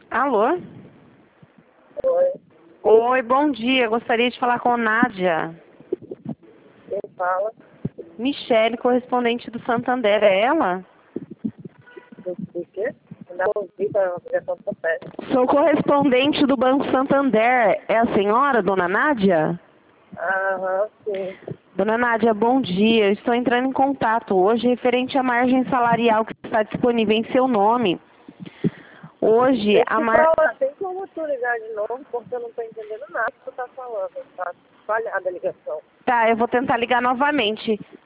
Alô? Oi, Oi, bom dia. Gostaria de falar com a Nádia. quem fala? Michele, correspondente do Santander. É ela? Do quê? Ainda não ouvi para a ligação do pé. Sou correspondente do Banco Santander. É a senhora, dona Nádia? Aham, sim. Dona Nádia, bom dia. Eu estou entrando em contato hoje referente à margem salarial que está disponível em seu nome. Hoje, Deixa eu te falar, tem como tu ligar de novo, porque eu não estou entendendo nada que tu tá falando. Tá falhada a ligação. Tá, eu vou tentar ligar novamente.